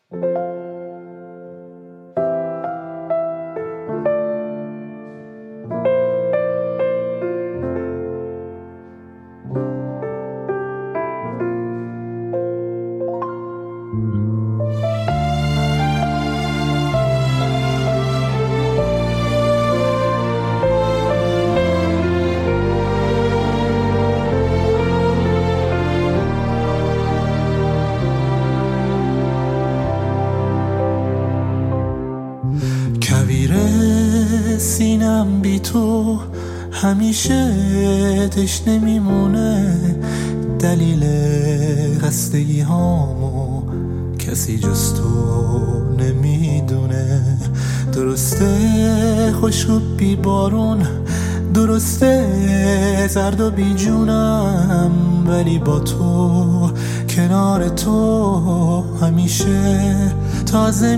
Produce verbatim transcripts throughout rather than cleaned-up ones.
کویر سینم بی تو همیشه تشنه میمونه، دلیل خستگی هامو کسی جز تو نمیدونه. درسته خشک و بی بارون، درسته زرد و بی جونم، ولی با تو کنار تو همیشه تازه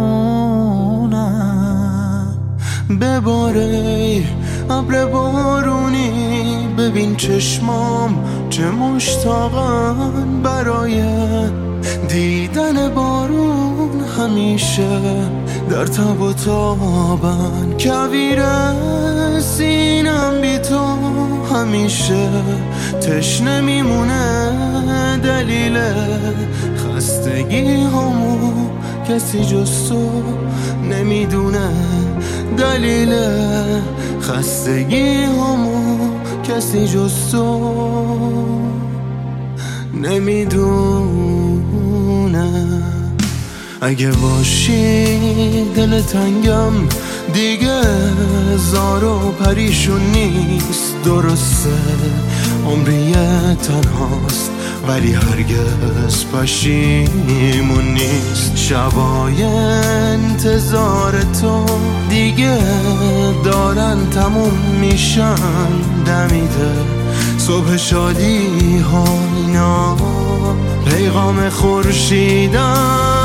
میمونم. بباره ابر بارونی، ببین چشمام چه مشتاقن برای دیدن بارون، همیشه در تب و تابن. کویر سینم بی تو همیشه تشنه میمونه، دلیل خستگی همو کسی جز تو نمیدونه، دلیل خستگی همو کسی جز تو نمیدونه. اگه باشی دل تنگم دیگه زار و پریشون نیست. درسته عمری تنهاست ولی هرگز پشیمون نیست. شبای انتظار تو دیگه دارن تموم میشن، دمیده صبح شادی ها اینا پیغام خورشیدن.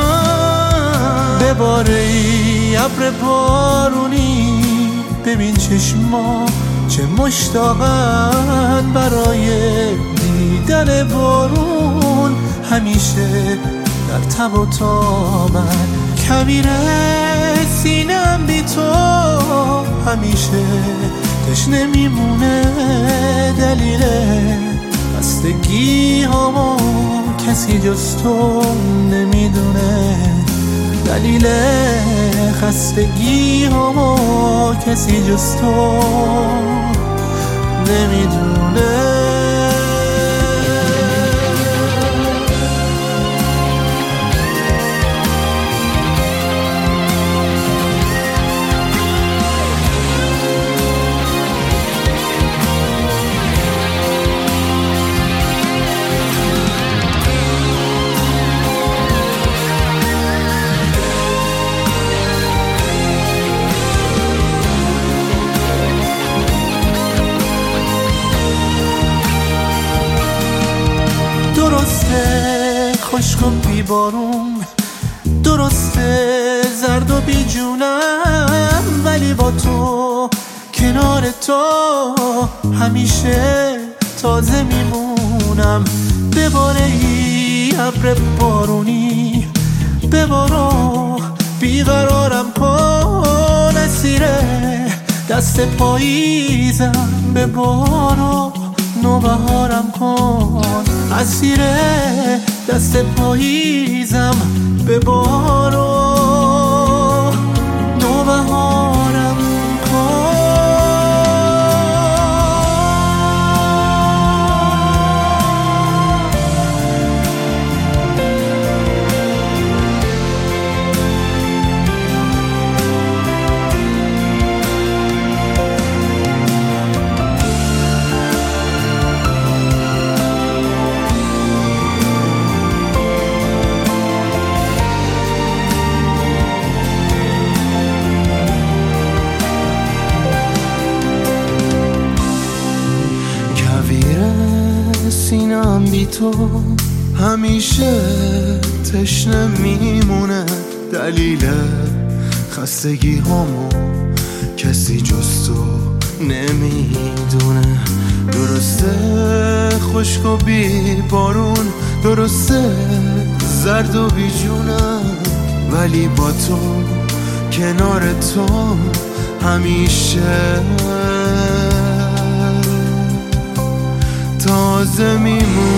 بباره ای ابر بارونی، ببین چشما چه مشتاقن برای دیدن بارون، همیشه در تب و تابن. کویر سینم بی تو همیشه تشنه میمونه، دلیل خستگی همو کسی جز تو نمیدونه، دلیل خستگی همو کسی جز تو نمیدونه. درسته خشک و بی بارون، درسته زرد و بی جونم، ولی با تو کنار تو همیشه تازه میمونم. بباره ای ابر بارونی، ببارو بیقرارم کن، اسیره دست پاییزم ببارو نوبهارم کن، اسیر دست پاییزم ببارو نوبهارم کن. سینم بی تو همیشه تشنه میمونه، دلیل خستگی همو کسی جز تو نمیدونه. درسته خشک و بی بارون، درسته زرد و بیجونم، ولی با تو کنار تو همیشه تازه میمونم.